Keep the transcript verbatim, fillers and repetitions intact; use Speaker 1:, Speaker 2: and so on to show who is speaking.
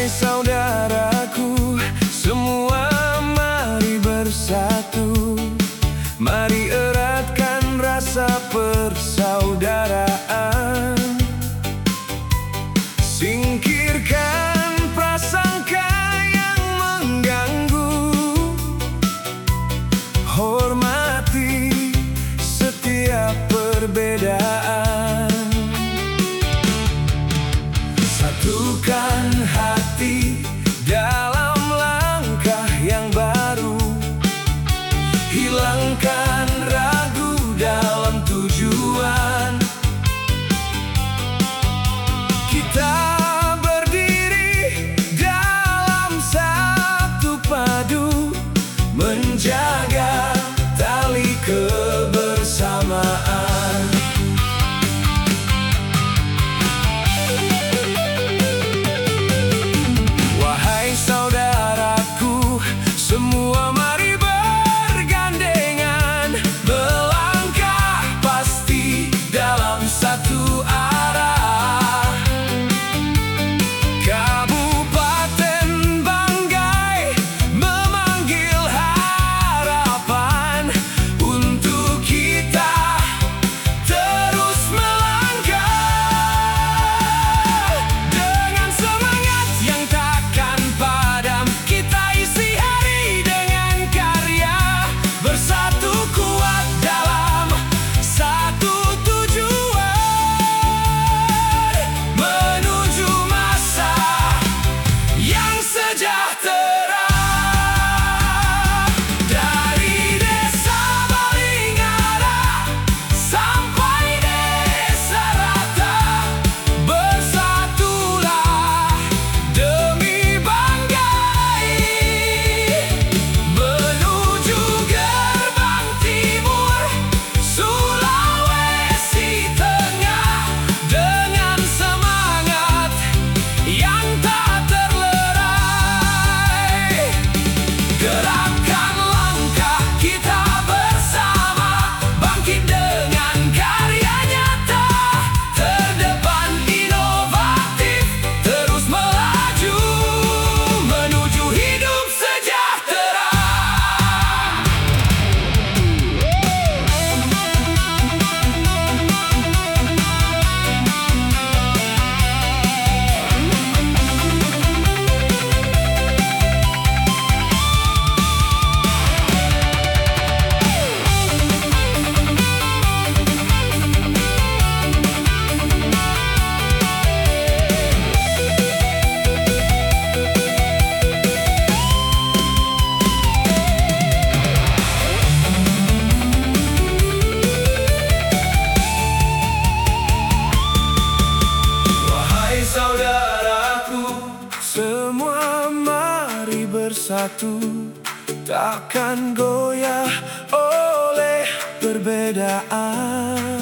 Speaker 1: saudaraku, semua mari bersatu. Mari eratkan rasa persaudaraan. Singkirkan prasangka yang mengganggu. Hormati setiap perbedaan. Satukan hati dalam langkah yang baru. Hilangkan ragu dalam tujuan. Kita berdiri dalam satu padu, menjaga tali kebersamaan. Wahai saudaraku, semua mari bergandengan, melangkah pasti dalam satu arah. Kabupaten Banggai memanggil harapan untuk kita terus melangkah. Dengan semangat yang takkan padam, kita isi hari dengan karya. Bersatu kuat dalam satu tujuan, menuju masa yang sejahtera. Dari desa Balingara sampai desa Rata, bersatulah demi Banggai. Menuju gerbang timur Sulawesi Tengah, dengan semangat yang tak terlerai. Gerakkan langkah kita bersama, bangkit dengan karya nyata. Terdepan inovatif, terus melaju menuju hidup sejahtera. Wahai saudaraku, semua mari bersatu. Takkan goyah oleh perbedaan.